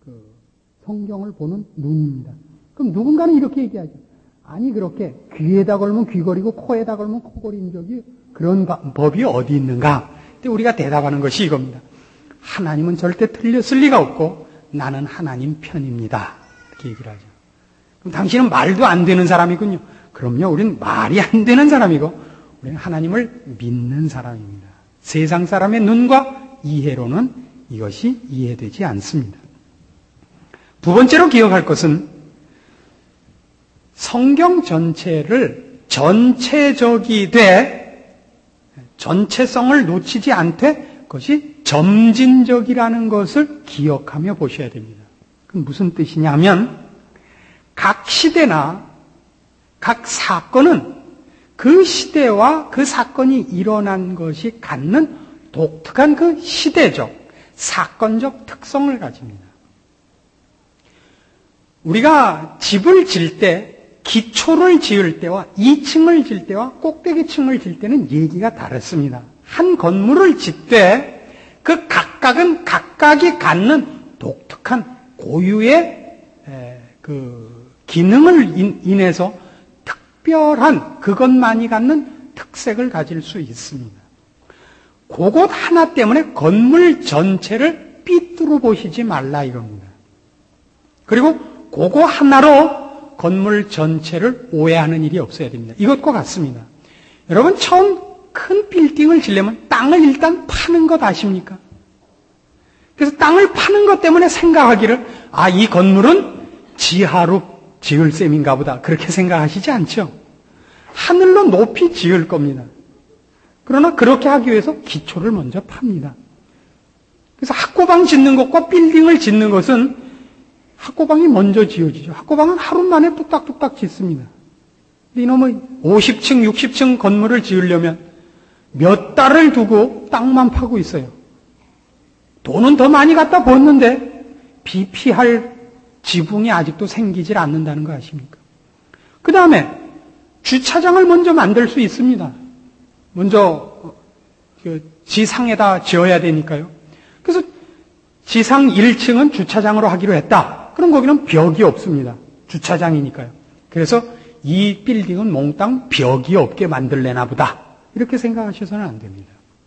성경을 보는 눈입니다. 그럼 누군가는 이렇게 얘기하죠. 아니 그렇게 귀에다 걸면 귀걸이고 코에다 걸면 코걸이인 적이 그런 법이 어디 있는가? 근데 우리가 대답하는 것이 이겁니다. 하나님은 절대 틀렸을 리가 없고 나는 하나님 편입니다. 이렇게 얘기를 하죠. 그럼 당신은 말도 안 되는 사람이군요. 그럼요, 우리는 말이 안 되는 사람이고 우리는 하나님을 믿는 사람입니다. 세상 사람의 눈과 이해로는 이것이 이해되지 않습니다. 두 번째로 기억할 것은 성경 전체를 전체적이되 전체성을 놓치지 않되 그것이 점진적이라는 것을 기억하며 보셔야 됩니다. 그건 무슨 뜻이냐면 각 시대나 각 사건은 그 시대와 그 사건이 일어난 것이 갖는 독특한 그 시대적, 사건적 특성을 가집니다. 우리가 집을 질 때, 기초를 지을 때와 2층을 질 때와 꼭대기층을 질 때는 얘기가 다릅니다. 한 건물을 짓되 그 각각은 각각이 갖는 독특한 고유의 그 기능을 인해서 특별한 그것만이 갖는 특색을 가질 수 있습니다. 그것 하나 때문에 건물 전체를 삐뚤어 보시지 말라 이겁니다. 그리고 그거 하나로 건물 전체를 오해하는 일이 없어야 됩니다. 이것과 같습니다. 여러분 처음 큰 빌딩을 지려면 땅을 일단 파는 것 아십니까? 그래서 땅을 파는 것 때문에 생각하기를 이 건물은 지하로 지을 셈인가 보다 그렇게 생각하시지 않죠? 하늘로 높이 지을 겁니다. 그러나 그렇게 하기 위해서 기초를 먼저 팝니다. 그래서 학고방 짓는 것과 빌딩을 짓는 것은 학고방이 먼저 지어지죠. 학고방은 하루 만에 뚝딱뚝딱 짓습니다. 이놈의 50층, 60층 건물을 지으려면 몇 달을 두고 땅만 파고 있어요. 돈은 더 많이 갖다 붓는데 비피할 지붕이 아직도 생기질 않는다는 거 아십니까? 그 다음에 주차장을 먼저 만들 수 있습니다. 먼저 지상에다 지어야 되니까요. 그래서 지상 1층은 주차장으로 하기로 했다. 그럼 거기는 벽이 없습니다. 주차장이니까요. 그래서 이 빌딩은 몽땅 벽이 없게 만들래나 보다. 이렇게 생각하셔서는 안 됩니다.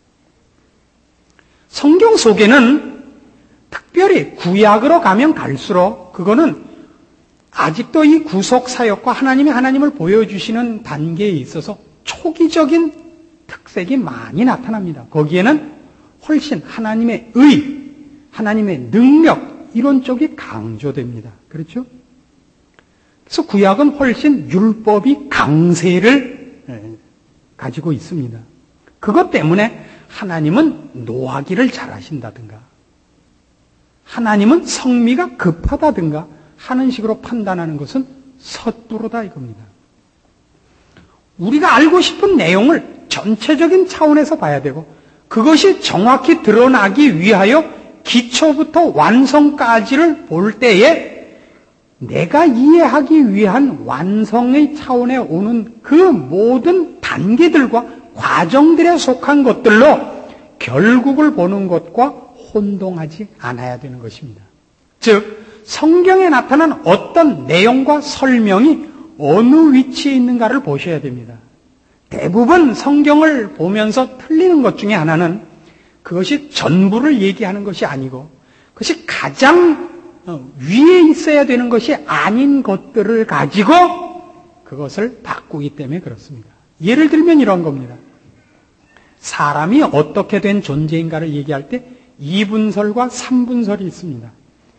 성경 속에는 특별히 구약으로 가면 갈수록 그거는 아직도 이 구속 사역과 하나님을 보여주시는 단계에 있어서 초기적인 특색이 많이 나타납니다. 거기에는 훨씬 하나님의 의, 하나님의 능력 이런 쪽이 강조됩니다. 그렇죠? 그래서 구약은 훨씬 율법이 강세를 가지고 있습니다. 그것 때문에 하나님은 노하기를 잘하신다든가 하나님은 성미가 급하다든가 하는 식으로 판단하는 것은 섣부르다 이겁니다. 우리가 알고 싶은 내용을 전체적인 차원에서 봐야 되고 그것이 정확히 드러나기 위하여 기초부터 완성까지를 볼 때에 내가 이해하기 위한 완성의 차원에 오는 그 모든 단계들과 과정들에 속한 것들로 결국을 보는 것과 혼동하지 않아야 되는 것입니다. 즉 성경에 나타난 어떤 내용과 설명이 어느 위치에 있는가를 보셔야 됩니다. 대부분 성경을 보면서 틀리는 것 중에 하나는 그것이 전부를 얘기하는 것이 아니고 그것이 가장 위에 있어야 되는 것이 아닌 것들을 가지고 그것을 바꾸기 때문에 그렇습니다. 예를 들면 이런 겁니다. 사람이 어떻게 된 존재인가를 얘기할 때 2분설과 3분설이 있습니다.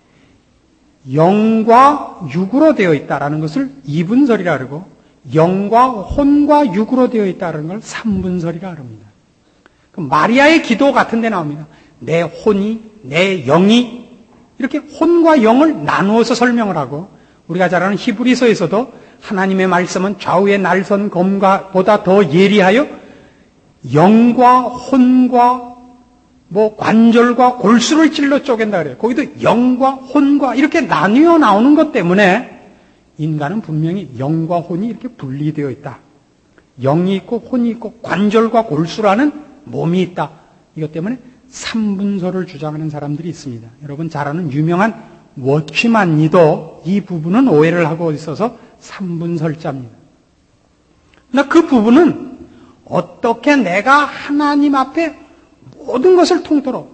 영과 육으로 되어 있다라는 것을 2분설이라 그러고 영과 혼과 육으로 되어 있다는 걸 3분설이라 합니다. 마리아의 기도 같은 데 나옵니다. 내 혼이, 내 영이 이렇게 혼과 영을 나누어서 설명을 하고 우리가 잘 아는 히브리서에서도 하나님의 말씀은 좌우의 날선 검보다 더 예리하여 영과 혼과 관절과 골수를 찔러 쪼갠다 그래요. 거기도 영과 혼과 이렇게 나뉘어 나오는 것 때문에 인간은 분명히 영과 혼이 이렇게 분리되어 있다. 영이 있고 혼이 있고 관절과 골수라는 몸이 있다. 이것 때문에 3분설을 주장하는 사람들이 있습니다. 여러분 잘 아는 유명한 워치만니도 이 부분은 오해를 하고 있어서 3분설자입니다. 그러나 그 부분은 어떻게 내가 하나님 앞에 모든 것을 통틀어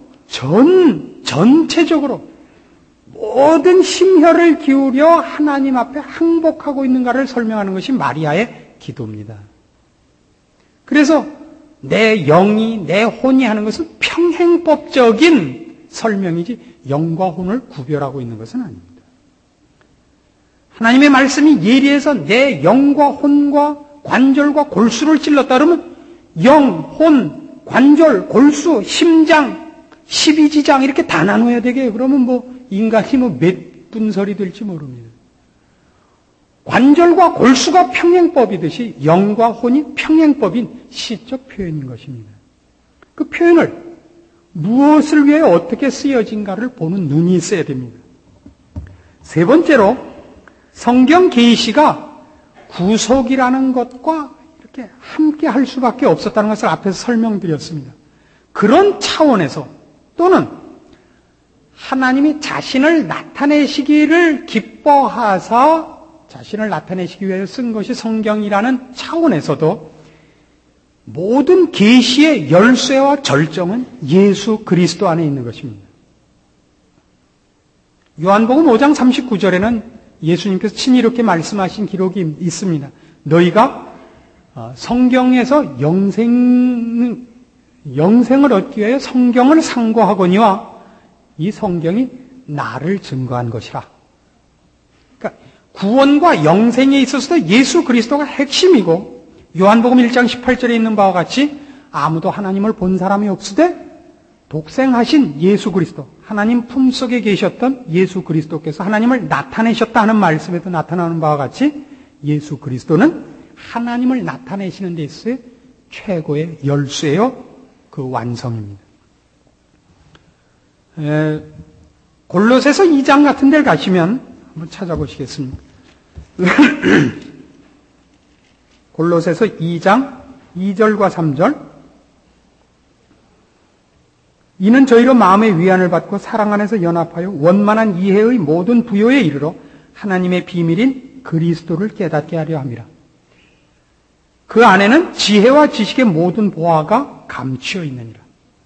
전체적으로 모든 심혈을 기울여 하나님 앞에 항복하고 있는가를 설명하는 것이 마리아의 기도입니다. 그래서 내 영이, 내 혼이 하는 것은 평행법적인 설명이지 영과 혼을 구별하고 있는 것은 아닙니다. 하나님의 말씀이 예리해서 내 영과 혼과 관절과 골수를 찔렀다 그러면 영, 혼, 관절, 골수, 심장, 12지장 이렇게 다 나눠야 되게 그러면 뭐 인간이 몇 분설이 될지 모릅니다. 관절과 골수가 평행법이듯이 영과 혼이 평행법인 시적 표현인 것입니다. 그 표현을 무엇을 위해 어떻게 쓰여진가를 보는 눈이 있어야 됩니다. 세 번째로 성경 계시가 구속이라는 것과 이렇게 함께 할 수밖에 없었다는 것을 앞에서 설명드렸습니다. 그런 차원에서 또는 하나님이 자신을 나타내시기를 기뻐하사 자신을 나타내시기 위해 쓴 것이 성경이라는 차원에서도 모든 계시의 열쇠와 절정은 예수 그리스도 안에 있는 것입니다. 요한복음 5장 39절에는 예수님께서 친히 이렇게 말씀하신 기록이 있습니다. 너희가 성경에서 영생을 얻기 위해 성경을 상고하거니와 이 성경이 나를 증거한 것이라. 그러니까 구원과 영생에 있어서도 예수 그리스도가 핵심이고 요한복음 1장 18절에 있는 바와 같이 아무도 하나님을 본 사람이 없으되 독생하신 예수 그리스도, 하나님 품속에 계셨던 예수 그리스도께서 하나님을 나타내셨다 하는 말씀에도 나타나는 바와 같이 예수 그리스도는 하나님을 나타내시는 데 있어서 최고의 열쇠요, 그 완성입니다. 골로새서 2장 같은 데를 가시면 한번 찾아보시겠습니다. 골로새서 2장 2절과 3절 이는 저희로 마음의 위안을 받고 사랑 안에서 연합하여 원만한 이해의 모든 부요에 이르러 하나님의 비밀인 그리스도를 깨닫게 하려 함이라. 그 안에는 지혜와 지식의 모든 보화가 감추어 있느니라.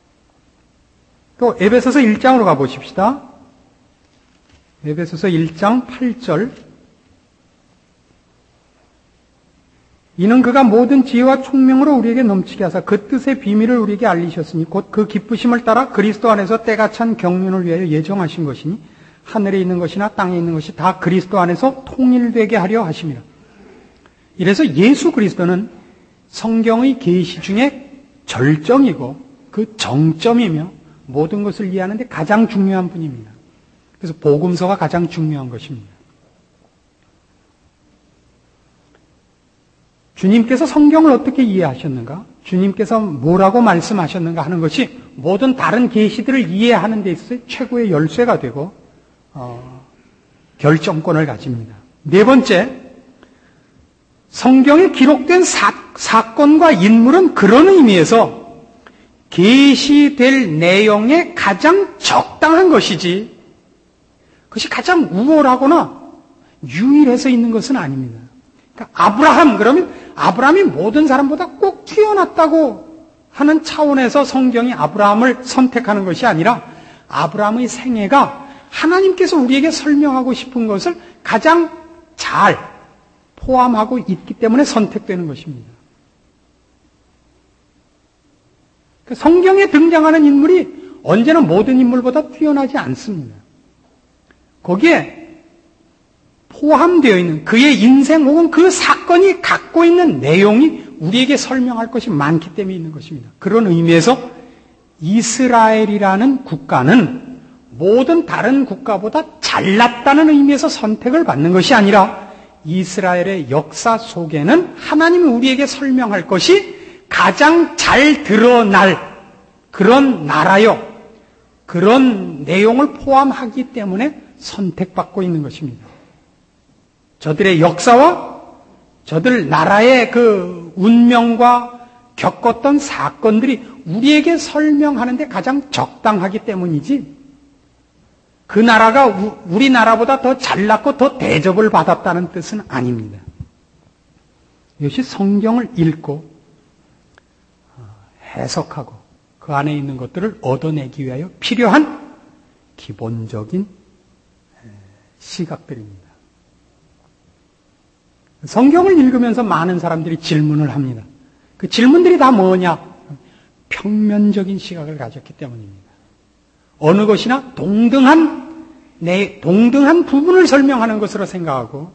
또 에베소서 1장으로 가보십시다. 에베소서 1장 8절 이는 그가 모든 지혜와 총명으로 우리에게 넘치게 하사 그 뜻의 비밀을 우리에게 알리셨으니 곧 그 기쁘심을 따라 그리스도 안에서 때가 찬 경륜을 위하여 예정하신 것이니 하늘에 있는 것이나 땅에 있는 것이 다 그리스도 안에서 통일되게 하려 하심이라. 이래서 예수 그리스도는 성경의 계시 중에 절정이고 그 정점이며 모든 것을 이해하는 데 가장 중요한 분입니다. 그래서 복음서가 가장 중요한 것입니다. 주님께서 성경을 어떻게 이해하셨는가? 주님께서 뭐라고 말씀하셨는가 하는 것이 모든 다른 계시들을 이해하는 데 있어서 최고의 열쇠가 되고 결정권을 가집니다. 네 번째, 성경에 기록된 사건과 인물은 그런 의미에서 계시될 내용에 가장 적당한 것이지 그것이 가장 우월하거나 유일해서 있는 것은 아닙니다. 그러니까 아브라함 그러면 아브라함이 모든 사람보다 꼭 뛰어났다고 하는 차원에서 성경이 아브라함을 선택하는 것이 아니라 아브라함의 생애가 하나님께서 우리에게 설명하고 싶은 것을 가장 잘 포함하고 있기 때문에 선택되는 것입니다. 성경에 등장하는 인물이 언제나 모든 인물보다 뛰어나지 않습니다. 거기에 포함되어 있는 그의 인생 혹은 그 사건이 갖고 있는 내용이 우리에게 설명할 것이 많기 때문에 있는 것입니다. 그런 의미에서 이스라엘이라는 국가는 모든 다른 국가보다 잘났다는 의미에서 선택을 받는 것이 아니라 이스라엘의 역사 속에는 하나님이 우리에게 설명할 것이 가장 잘 드러날 그런 나라요, 그런 내용을 포함하기 때문에 선택받고 있는 것입니다. 저들의 역사와 저들 나라의 그 운명과 겪었던 사건들이 우리에게 설명하는데 가장 적당하기 때문이지 그 나라가 우리나라보다 더 잘났고 더 대접을 받았다는 뜻은 아닙니다. 이것이 성경을 읽고 해석하고 그 안에 있는 것들을 얻어내기 위하여 필요한 기본적인 시각들입니다. 성경을 읽으면서 많은 사람들이 질문을 합니다. 그 질문들이 다 뭐냐? 평면적인 시각을 가졌기 때문입니다. 어느 것이나 동등한 부분을 설명하는 것으로 생각하고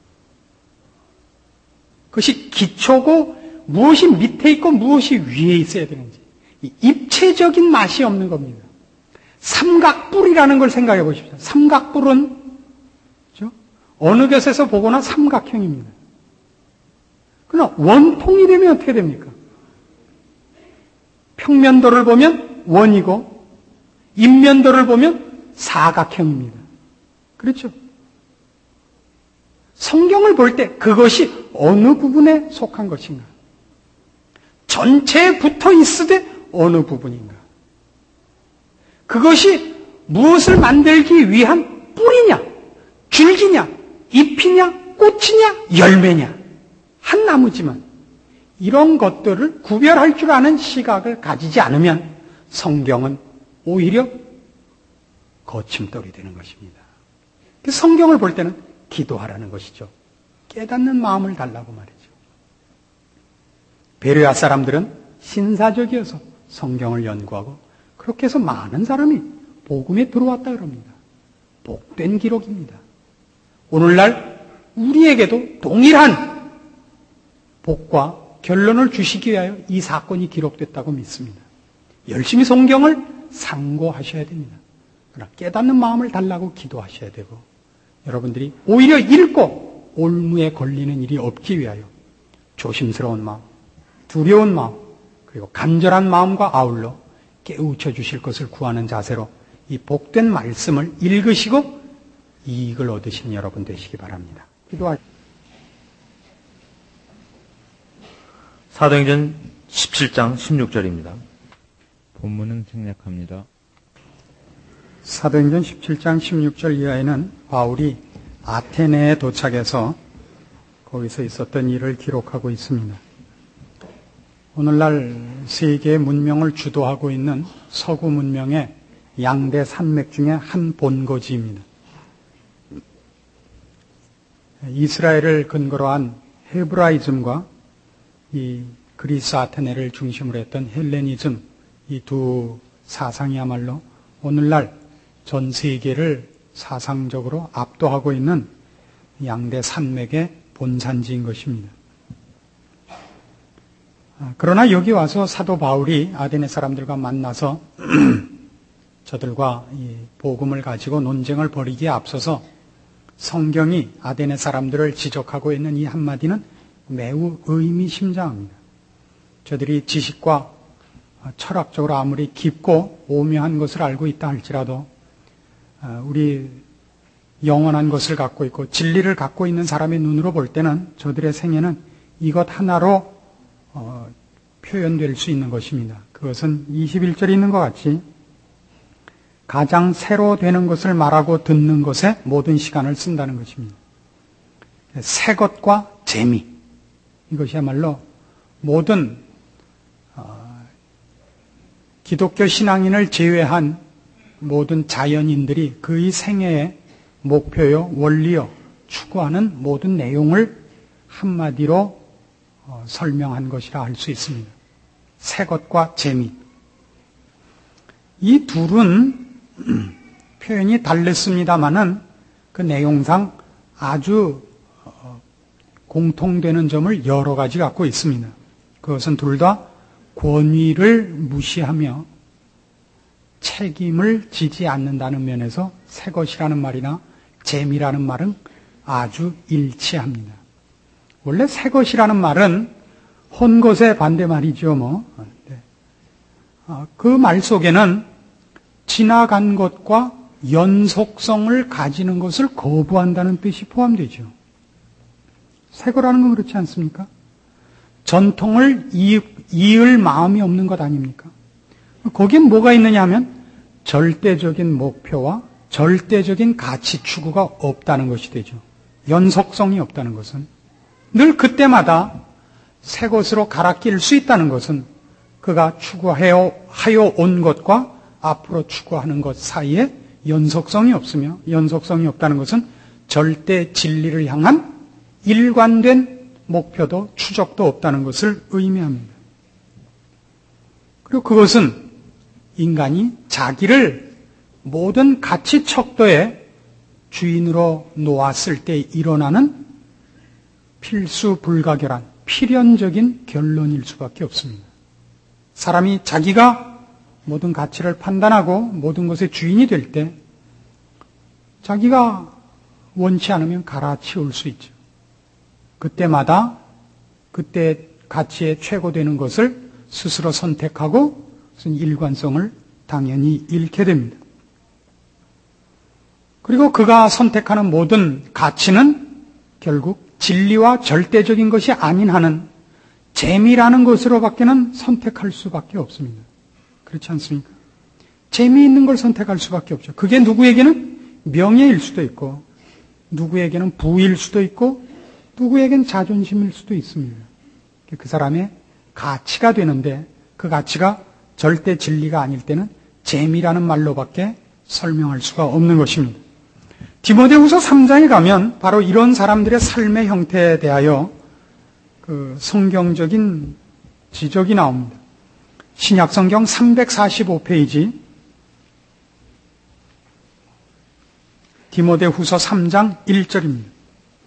그것이 기초고 무엇이 밑에 있고 무엇이 위에 있어야 되는지 입체적인 맛이 없는 겁니다. 삼각뿔이라는 걸 생각해 보십시오. 삼각뿔은 그렇죠? 어느 것에서 보거나 삼각형입니다. 그러나 원통이 되면 어떻게 됩니까? 평면도를 보면 원이고 인면도를 보면 사각형입니다. 그렇죠? 성경을 볼 때 그것이 어느 부분에 속한 것인가? 전체에 붙어 있으되 어느 부분인가? 그것이 무엇을 만들기 위한 뿌리냐, 줄기냐, 잎이냐, 꽃이냐, 열매냐? 한 나무지만 이런 것들을 구별할 줄 아는 시각을 가지지 않으면 성경은 오히려 거침돌이 되는 것입니다. 성경을 볼 때는 기도하라는 것이죠. 깨닫는 마음을 달라고 말이죠. 베레아 사람들은 신사적이어서 성경을 연구하고 그렇게 해서 많은 사람이 복음에 들어왔다 그럽니다. 복된 기록입니다. 오늘날 우리에게도 동일한 복과 결론을 주시기 위하여 이 사건이 기록됐다고 믿습니다. 열심히 성경을 상고하셔야 됩니다. 그러나 깨닫는 마음을 달라고 기도하셔야 되고 여러분들이 오히려 읽고 올무에 걸리는 일이 없기 위하여 조심스러운 마음, 두려운 마음, 그리고 간절한 마음과 아울러 깨우쳐 주실 것을 구하는 자세로 이 복된 말씀을 읽으시고 이익을 얻으신 여러분 되시기 바랍니다. 기도하십시오. 사도행전 17장 16절입니다. 본문은 생략합니다. 사도행전 17장 16절 이하에는 바울이 아테네에 도착해서 거기서 있었던 일을 기록하고 있습니다. 오늘날 세계의 문명을 주도하고 있는 서구 문명의 양대 산맥 중에 한 본거지입니다. 이스라엘을 근거로 한 헤브라이즘과 이 그리스 아테네를 중심으로 했던 헬레니즘, 이 두 사상이야말로 오늘날 전 세계를 사상적으로 압도하고 있는 양대 산맥의 본산지인 것입니다. 그러나 여기 와서 사도 바울이 아테네 사람들과 만나서 저들과 이 복음을 가지고 논쟁을 벌이기에 앞서서 성경이 아테네 사람들을 지적하고 있는 이 한마디는 매우 의미심장합니다. 저들이 지식과 철학적으로 아무리 깊고 오묘한 것을 알고 있다 할지라도 우리 영원한 것을 갖고 있고 진리를 갖고 있는 사람의 눈으로 볼 때는 저들의 생애는 이것 하나로 표현될 수 있는 것입니다. 그것은 21절에 있는 것 같이 가장 새로 되는 것을 말하고 듣는 것에 모든 시간을 쓴다는 것입니다. 새 것과 재미, 이것이야말로 모든 기독교 신앙인을 제외한 모든 자연인들이 그의 생애의 목표요, 원리요, 추구하는 모든 내용을 한마디로 설명한 것이라 할 수 있습니다. 새 것과 재미. 이 둘은 표현이 달랐습니다마는 그 내용상 아주 공통되는 점을 여러 가지 갖고 있습니다. 그것은 둘 다 권위를 무시하며 책임을 지지 않는다는 면에서 새 것이라는 말이나 재미라는 말은 아주 일치합니다. 원래 새 것이라는 말은 헌것의 반대말이죠. 그 말 속에는 지나간 것과 연속성을 가지는 것을 거부한다는 뜻이 포함되죠. 새 거라는 건 그렇지 않습니까? 전통을 이을 마음이 없는 것 아닙니까? 거기에 뭐가 있느냐 하면 절대적인 목표와 절대적인 가치 추구가 없다는 것이 되죠. 연속성이 없다는 것은 늘 그때마다 새 것으로 갈아 낄 수 있다는 것은 그가 추구하여 온 것과 앞으로 추구하는 것 사이에 연속성이 없으며, 연속성이 없다는 것은 절대 진리를 향한 일관된 목표도 추적도 없다는 것을 의미합니다. 그리고 그것은 인간이 자기를 모든 가치 척도의 주인으로 놓았을 때 일어나는 필수 불가결한 필연적인 결론일 수밖에 없습니다. 사람이 자기가 모든 가치를 판단하고 모든 것의 주인이 될 때 자기가 원치 않으면 갈아치울 수 있죠. 그때마다 그때 가치에 최고되는 것을 스스로 선택하고 무슨 일관성을 당연히 잃게 됩니다. 그리고 그가 선택하는 모든 가치는 결국 진리와 절대적인 것이 아닌 한은 재미라는 것으로밖에는 선택할 수밖에 없습니다. 그렇지 않습니까? 재미있는 걸 선택할 수밖에 없죠. 그게 누구에게는 명예일 수도 있고 누구에게는 부일 수도 있고 누구에게는 자존심일 수도 있습니다. 그 사람의 가치가 되는데 그 가치가 절대 진리가 아닐 때는 재미라는 말로밖에 설명할 수가 없는 것입니다. 디모데후서 3장에 가면 바로 이런 사람들의 삶의 형태에 대하여 그 성경적인 지적이 나옵니다. 신약성경 345페이지 디모데후서 3장 1절입니다.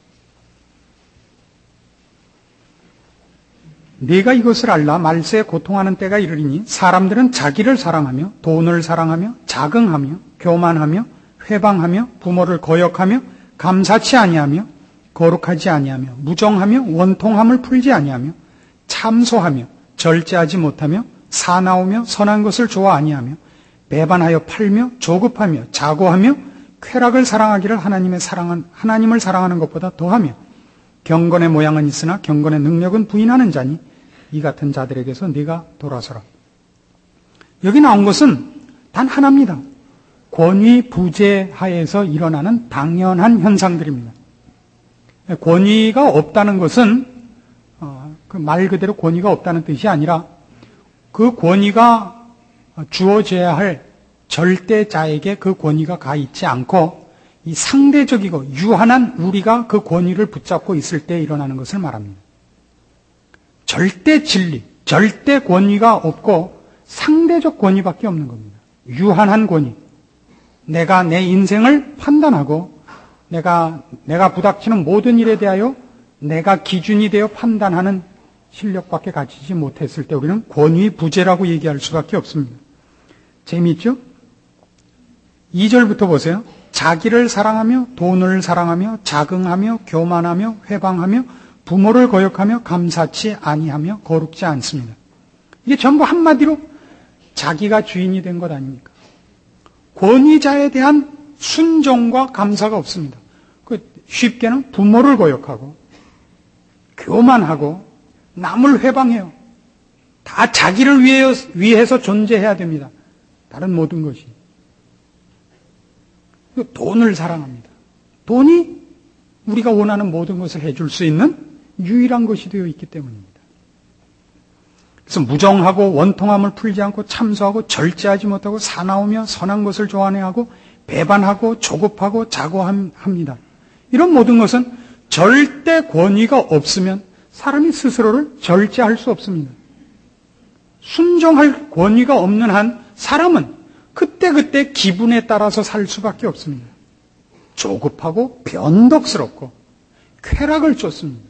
네가 이것을 알라. 말세에 고통하는 때가 이르리니 사람들은 자기를 사랑하며 돈을 사랑하며 자긍하며 교만하며 회방하며 부모를 거역하며 감사치 아니하며 거룩하지 아니하며 무정하며 원통함을 풀지 아니하며 참소하며 절제하지 못하며 사나우며 선한 것을 좋아 아니하며 배반하여 팔며 조급하며 자고하며 쾌락을 사랑하기를 하나님을 사랑하는 것보다 더하며 경건의 모양은 있으나 경건의 능력은 부인하는 자니 이 같은 자들에게서 네가 돌아서라. 여기 나온 것은 단 하나입니다. 권위 부재 하에서 일어나는 당연한 현상들입니다. 권위가 없다는 것은 그 말 그대로 권위가 없다는 뜻이 아니라 그 권위가 주어져야 할 절대자에게 그 권위가 가 있지 않고 이 상대적이고 유한한 우리가 그 권위를 붙잡고 있을 때 일어나는 것을 말합니다. 절대 진리, 절대 권위가 없고 상대적 권위밖에 없는 겁니다. 유한한 권위. 내가 내 인생을 판단하고 내가 부닥치는 모든 일에 대하여 내가 기준이 되어 판단하는 실력밖에 가지지 못했을 때 우리는 권위 부재라고 얘기할 수밖에 없습니다. 재미있죠? 2절부터 보세요. 자기를 사랑하며 돈을 사랑하며 자긍하며 교만하며 회방하며 부모를 거역하며 감사치 아니하며 거룩지 않습니다. 이게 전부 한마디로 자기가 주인이 된 것 아닙니까? 권위자에 대한 순종과 감사가 없습니다. 쉽게는 부모를 거역하고 교만하고 남을 회방해요. 다 자기를 위해서 존재해야 됩니다. 다른 모든 것이. 돈을 사랑합니다. 돈이 우리가 원하는 모든 것을 해줄 수 있는 유일한 것이 되어 있기 때문입니다. 그래서 무정하고 원통함을 풀지 않고 참소하고 절제하지 못하고 사나우며 선한 것을 좋아하고 배반하고 조급하고 자고합니다. 이런 모든 것은 절대 권위가 없으면 사람이 스스로를 절제할 수 없습니다. 순종할 권위가 없는 한 사람은 그때그때 기분에 따라서 살 수밖에 없습니다. 조급하고 변덕스럽고 쾌락을 쫓습니다.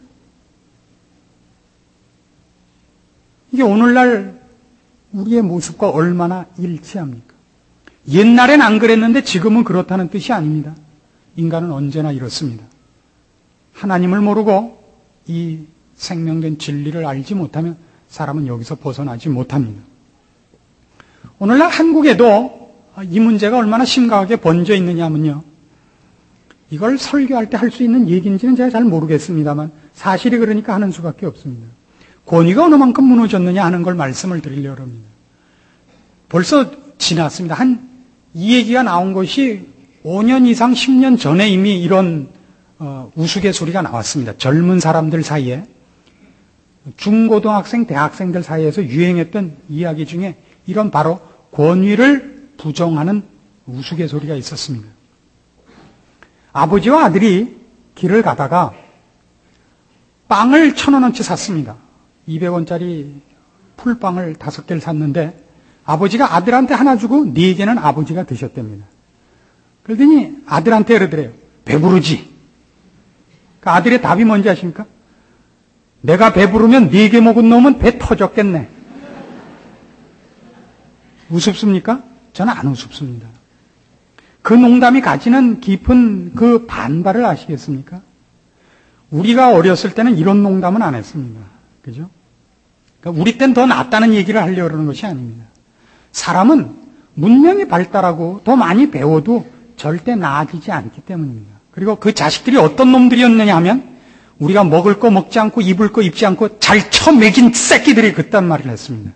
이게 오늘날 우리의 모습과 얼마나 일치합니까? 옛날엔 안 그랬는데 지금은 그렇다는 뜻이 아닙니다. 인간은 언제나 이렇습니다. 하나님을 모르고 이 생명된 진리를 알지 못하면 사람은 여기서 벗어나지 못합니다. 오늘날 한국에도 이 문제가 얼마나 심각하게 번져 있느냐 하면요. 이걸 설교할 때 할 수 있는 얘기인지는 제가 잘 모르겠습니다만 사실이 그러니까 하는 수밖에 없습니다. 권위가 어느 만큼 무너졌느냐 하는 걸 말씀을 드리려고 합니다. 벌써 지났습니다. 이 얘기가 나온 것이 5년 이상 10년 전에 이미 이런 우스갯소리가 나왔습니다. 젊은 사람들 사이에, 중고등학생, 대학생들 사이에서 유행했던 이야기 중에 이런 바로 권위를 부정하는 우스갯소리가 있었습니다. 아버지와 아들이 길을 가다가 빵을 1,000원어치 샀습니다. 200원짜리 풀빵을 5개를 샀는데 아버지가 아들한테 하나 주고 4개는 아버지가 드셨답니다. 그러더니 아들한테 그러더래요. 배부르지? 그 아들의 답이 뭔지 아십니까? 내가 배부르면 4개 먹은 놈은 배 터졌겠네. 우습습니까? 저는 안 우습습니다. 그 농담이 가지는 깊은 그 반발을 아시겠습니까? 우리가 어렸을 때는 이런 농담은 안 했습니다. 그죠? 그러니까 우리 땐 더 낫다는 얘기를 하려고 그러는 것이 아닙니다. 사람은 문명이 발달하고 더 많이 배워도 절대 나아지지 않기 때문입니다. 그리고 그 자식들이 어떤 놈들이었느냐 하면 우리가 먹을 거 먹지 않고 입을 거 입지 않고 잘 쳐먹인 새끼들이 그딴 말을 했습니다.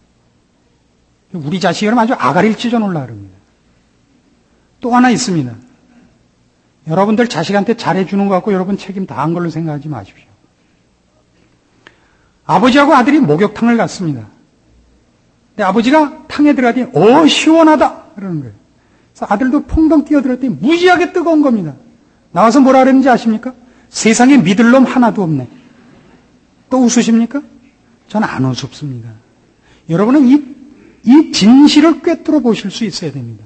우리 자식은 아주 아가리를 찢어놓으려고 합니다. 또 하나 있습니다. 여러분들 자식한테 잘해주는 것 같고 여러분 책임 다한 걸로 생각하지 마십시오. 아버지하고 아들이 목욕탕을 갔습니다. 근데 아버지가 탕에 들어가더니 시원하다 그러는 거예요. 그래서 아들도 퐁덩 뛰어들었더니 무지하게 뜨거운 겁니다. 나와서 뭐라 그랬는지 아십니까? 세상에 믿을 놈 하나도 없네. 또 웃으십니까? 저는 안 웃습니다. 여러분은 이 진실을 꿰뚫어 보실 수 있어야 됩니다.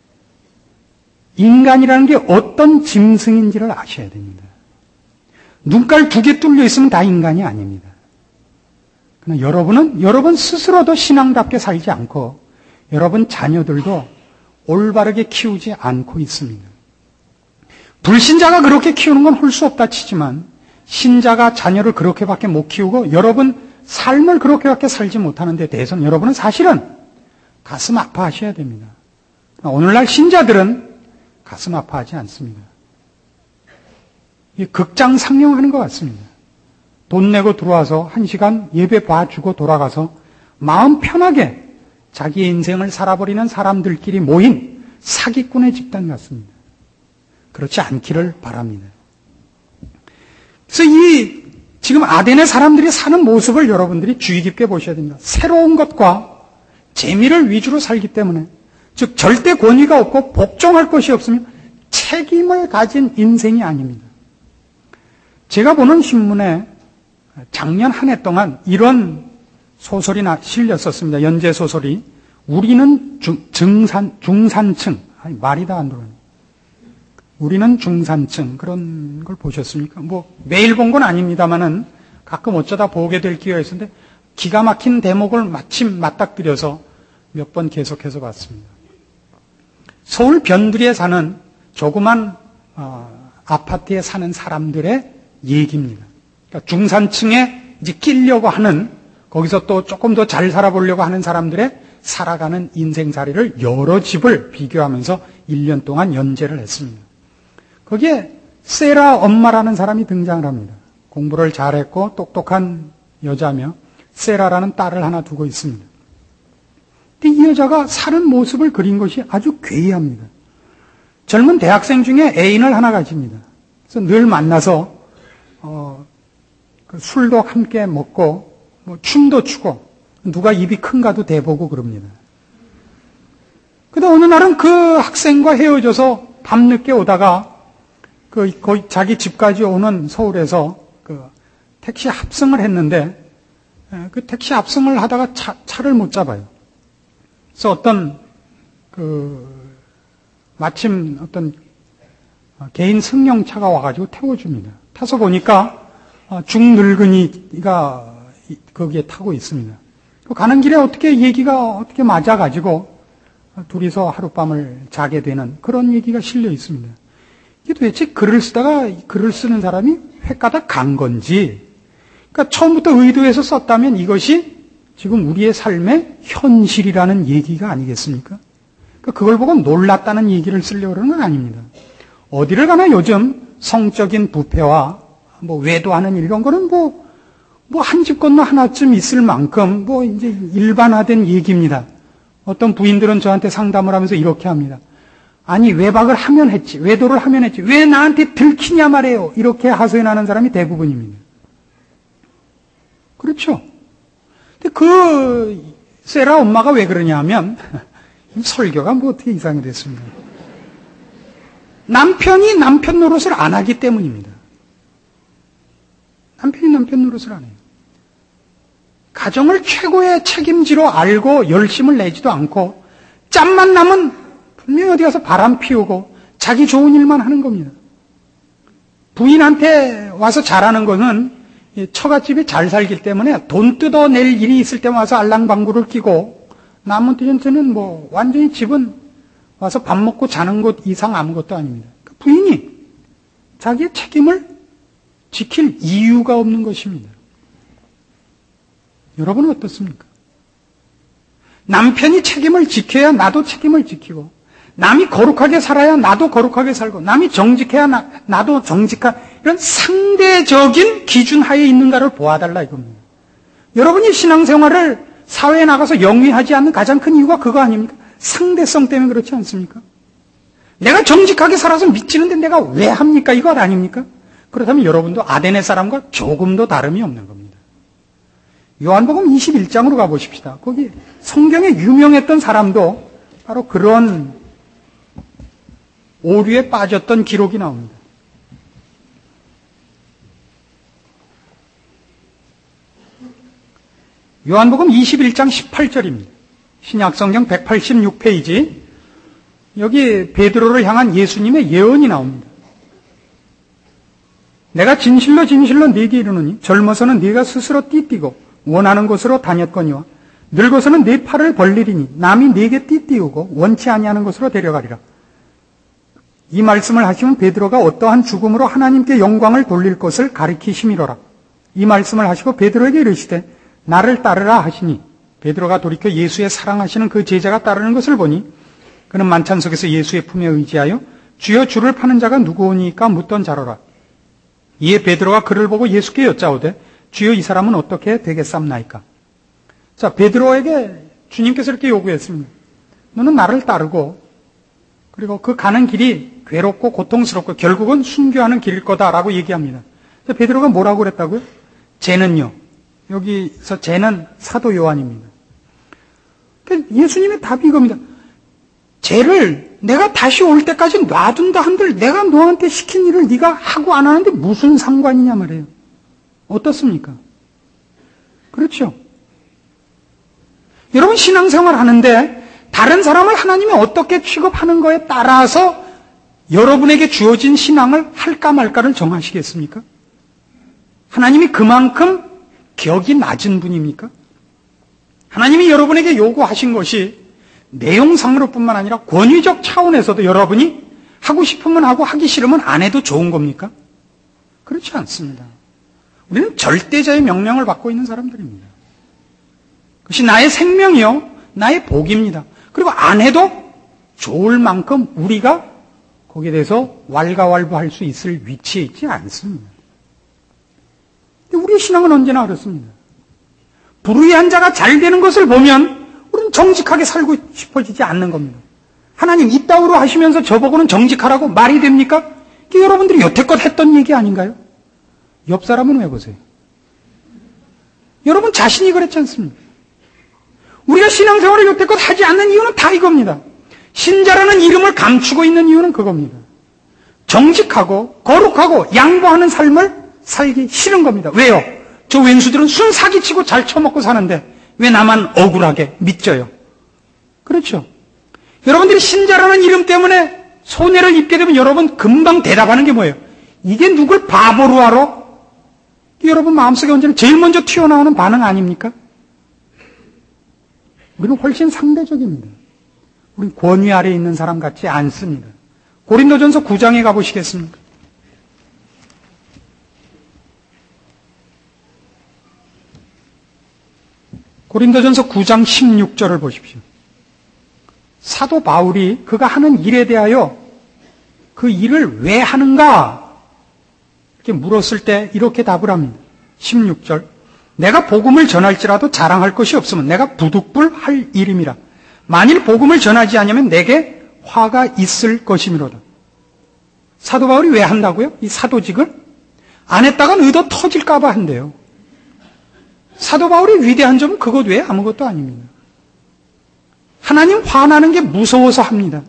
인간이라는 게 어떤 짐승인지를 아셔야 됩니다. 눈깔 2개 뚫려 있으면 다 인간이 아닙니다. 그러나 여러분은 여러분 스스로도 신앙답게 살지 않고 여러분 자녀들도 올바르게 키우지 않고 있습니다. 불신자가 그렇게 키우는 건 할 수 없다 치지만 신자가 자녀를 그렇게밖에 못 키우고 여러분 삶을 그렇게밖에 살지 못하는 데 대해서는 여러분은 사실은 가슴 아파하셔야 됩니다. 오늘날 신자들은 가슴 아파하지 않습니다. 극장 상영하는 것 같습니다. 돈 내고 들어와서 1시간 예배 봐주고 돌아가서 마음 편하게 자기의 인생을 살아버리는 사람들끼리 모인 사기꾼의 집단 같습니다. 그렇지 않기를 바랍니다. 그래서 지금 아덴의 사람들이 사는 모습을 여러분들이 주의 깊게 보셔야 됩니다. 새로운 것과 재미를 위주로 살기 때문에, 즉 절대 권위가 없고 복종할 것이 없으며 책임을 가진 인생이 아닙니다. 제가 보는 신문에 작년 한 해 동안 이런 소설이 실렸었습니다. 연재 소설이. 우리는 중산층. 말이 다 안 들어요. 우리는 중산층. 그런 걸 보셨습니까? 매일 본 건 아닙니다만은 가끔 어쩌다 보게 될 기회가 있었는데 기가 막힌 대목을 마침 맞닥뜨려서 몇 번 계속해서 봤습니다. 서울 변두리에 사는 조그만 아파트에 사는 사람들의 얘기입니다. 그러니까 중산층에 이제 끼려고 하는, 거기서 또 조금 더 잘 살아보려고 하는 사람들의 살아가는 인생살이를 여러 집을 비교하면서 1년 동안 연재를 했습니다. 거기에 세라 엄마라는 사람이 등장을 합니다. 공부를 잘했고 똑똑한 여자며 세라라는 딸을 하나 두고 있습니다. 근데 이 여자가 사는 모습을 그린 것이 아주 괴이합니다. 젊은 대학생 중에 애인을 하나 가집니다. 그래서 늘 만나서 술도 함께 먹고 춤도 추고 누가 입이 큰가도 대보고 그럽니다. 그런데 어느 날은 그 학생과 헤어져서 밤늦게 오다가 거의 자기 집까지 오는 서울에서 택시 합승을 했는데 그 택시 합승을 하다가 차를 못 잡아요. 그래서 마침 어떤 개인 승용차가 와가지고 태워줍니다. 타서 보니까 중늙은이가 거기에 타고 있습니다. 가는 길에 얘기가 어떻게 맞아가지고 둘이서 하룻밤을 자게 되는 그런 얘기가 실려 있습니다. 이게 도대체 글을 쓰다가 글을 쓰는 사람이 횟가닥 간 건지, 그러니까 처음부터 의도해서 썼다면 이것이 지금 우리의 삶의 현실이라는 얘기가 아니겠습니까? 그러니까 그걸 보고 놀랐다는 얘기를 쓰려고 그러는 건 아닙니다. 어디를 가나 요즘 성적인 부패와 외도하는 일 이런 거는 한 집 건너 하나쯤 있을 만큼 이제 일반화된 얘기입니다. 어떤 부인들은 저한테 상담을 하면서 이렇게 합니다. 아니 외박을 하면 했지, 외도를 하면 했지, 왜 나한테 들키냐 말이에요. 이렇게 하소연하는 사람이 대부분입니다. 그렇죠? 근데 그 세라 엄마가 왜 그러냐 하면 설교가 뭐 어떻게 이상이 됐습니까? 남편이 남편 노릇을 안 하기 때문입니다. 남편이 남편 노릇을 안 해요. 가정을 최고의 책임지로 알고 열심을 내지도 않고 짬만 나면 분명히 어디 가서 바람 피우고 자기 좋은 일만 하는 겁니다. 부인한테 와서 잘하는 거는 처갓집이 잘 살기 때문에 돈 뜯어낼 일이 있을 때만 와서 알랑방구를 끼고 나머지는 뭐 완전히 집은 와서 밥 먹고 자는 것 이상 아무것도 아닙니다. 그러니까 부인이 자기의 책임을 지킬 이유가 없는 것입니다. 여러분은 어떻습니까? 남편이 책임을 지켜야 나도 책임을 지키고, 남이 거룩하게 살아야 나도 거룩하게 살고, 남이 정직해야 나도 정직한, 이런 상대적인 기준 하에 있는가를 보아달라 이겁니다. 여러분이 신앙생활을 사회에 나가서 영위하지 않는 가장 큰 이유가 그거 아닙니까? 상대성 때문에 그렇지 않습니까? 내가 정직하게 살아서 미치는데 내가 왜 합니까? 이거 아닙니까? 그렇다면 여러분도 아데네 사람과 조금도 다름이 없는 겁니다. 요한복음 21장으로 가보십시다. 거기 성경에 유명했던 사람도 바로 그런 오류에 빠졌던 기록이 나옵니다. 요한복음 21장 18절입니다. 신약성경 186페이지. 여기 베드로를 향한 예수님의 예언이 나옵니다. 내가 진실로 진실로 네게 이르노니 젊어서는 네가 스스로 띠띠고 원하는 곳으로 다녔거니와 늙어서는 네 팔을 벌리리니 남이 네게 띠띠우고 원치 아니하는 곳으로 데려가리라. 이 말씀을 하시면 베드로가 어떠한 죽음으로 하나님께 영광을 돌릴 것을 가리키심이로라. 이 말씀을 하시고 베드로에게 이르시되 나를 따르라 하시니 베드로가 돌이켜 예수의 사랑하시는 그 제자가 따르는 것을 보니 그는 만찬 속에서 예수의 품에 의지하여 주여 주를 파는 자가 누구오니까 묻던 자로라. 이에 베드로가 그를 보고 예수께 여짜오되 주여 이 사람은 어떻게 되겠삼나이까? 자, 베드로에게 주님께서 이렇게 요구했습니다. 너는 나를 따르고 그리고 그 가는 길이 괴롭고 고통스럽고 결국은 순교하는 길일 거다라고 얘기합니다. 베드로가 뭐라고 그랬다고요? 쟤는요. 여기서 쟤는 사도 요한입니다. 예수님의 답이 이겁니다. 쟤를 내가 다시 올 때까지 놔둔다 한들 내가 너한테 시킨 일을 네가 하고 안 하는데 무슨 상관이냐 말이에요. 어떻습니까? 그렇죠? 여러분 신앙생활 하는데 다른 사람을 하나님이 어떻게 취급하는 거에 따라서 여러분에게 주어진 신앙을 할까 말까를 정하시겠습니까? 하나님이 그만큼 격이 낮은 분입니까? 하나님이 여러분에게 요구하신 것이 내용상으로 뿐만 아니라 권위적 차원에서도 여러분이 하고 싶으면 하고 하기 싫으면 안 해도 좋은 겁니까? 그렇지 않습니다. 우리는 절대자의 명령을 받고 있는 사람들입니다. 그것이 나의 생명이요, 나의 복입니다. 그리고 안 해도 좋을 만큼 우리가 거기에 대해서 왈가왈부할 수 있을 위치에 있지 않습니다. 근데 우리의 신앙은 언제나 그렇습니다. 불의한 자가 잘 되는 것을 보면 우리는 정직하게 살고 싶어지지 않는 겁니다. 하나님 이따위로 하시면서 저보고는 정직하라고 말이 됩니까? 이게 여러분들이 여태껏 했던 얘기 아닌가요? 옆 사람은 왜 보세요? 여러분 자신이 그랬지 않습니까? 우리가 신앙생활을 여태껏 하지 않는 이유는 다 이겁니다. 신자라는 이름을 감추고 있는 이유는 그겁니다. 정직하고 거룩하고 양보하는 삶을 살기 싫은 겁니다. 왜요? 저 왼수들은 순 사기치고 잘 처먹고 사는데 왜 나만 억울하게 믿져요? 그렇죠. 여러분들이 신자라는 이름 때문에 손해를 입게 되면 여러분 금방 대답하는 게 뭐예요? 이게 누굴 바보로 알아? 여러분 마음속에 언제나 제일 먼저 튀어나오는 반응 아닙니까? 우리는 훨씬 상대적입니다. 우리는 권위 아래에 있는 사람 같지 않습니다. 고린도전서 9장에 가보시겠습니까? 고린도전서 9장 16절을 보십시오. 사도 바울이 그가 하는 일에 대하여 그 일을 왜 하는가? 이렇게 물었을 때 이렇게 답을 합니다. 16절. 내가 복음을 전할지라도 자랑할 것이 없으면 내가 부득불 할 일임이라. 만일 복음을 전하지 않으면 내게 화가 있을 것이미로다. 사도 바울이 왜 한다고요? 이 사도직을? 안 했다간 의도 터질까봐 한대요. 사도 바울이 위대한 점은 그것 외에 아무것도 아닙니다. 하나님 화나는 게 무서워서 합니다.